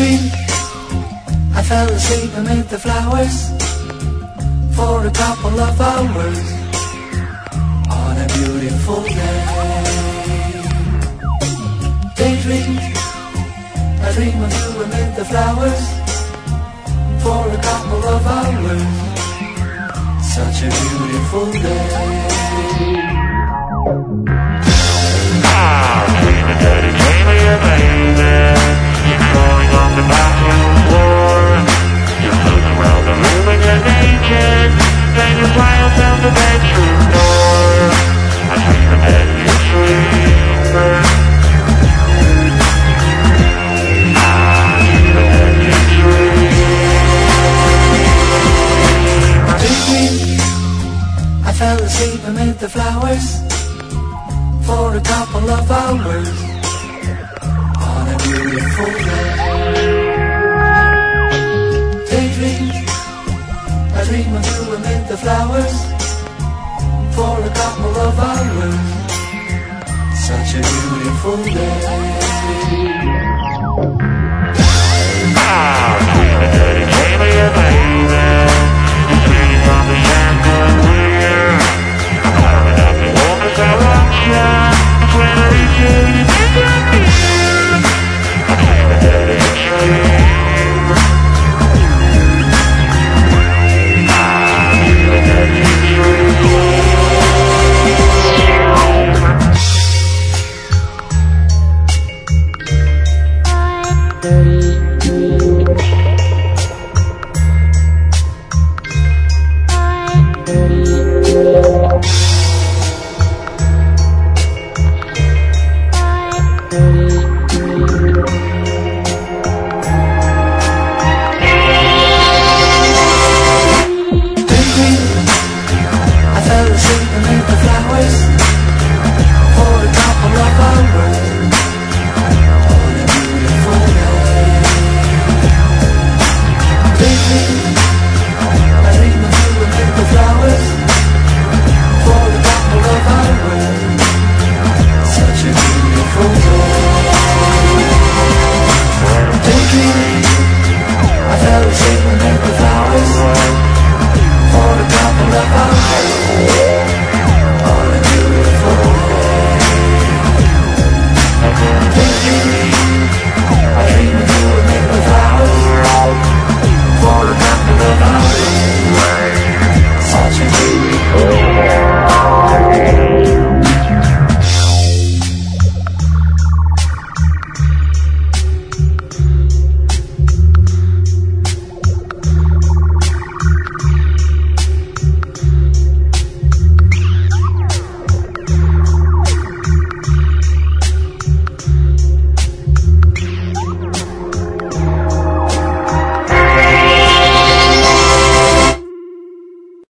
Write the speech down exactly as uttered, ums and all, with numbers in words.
daydreamed, I fell asleep amid the flowers for a couple of hours on a beautiful day. Daydreamed, I dream of you amid the flowers for a couple of hours. Such a beautiful day. Ah, dreaming that it came here, baby. You're crawling on the bathroom floor. You're floating around the room and you're naked. Then you fly down the bedroom door. I dream that you sleep. I fell asleep amid the flowers for a couple of hours on a beautiful day. Daydream, I dream of you amid the flowers for a couple of hours. Such a beautiful day. Ah, dreaming that it came here, baby. You're sitting on the chandelier. I'm climbing up the wall 'cause I want ya. It's when I reach you, you disappear. I'm dreaming that it's real. Ah, dreaming that it's real. thirty-three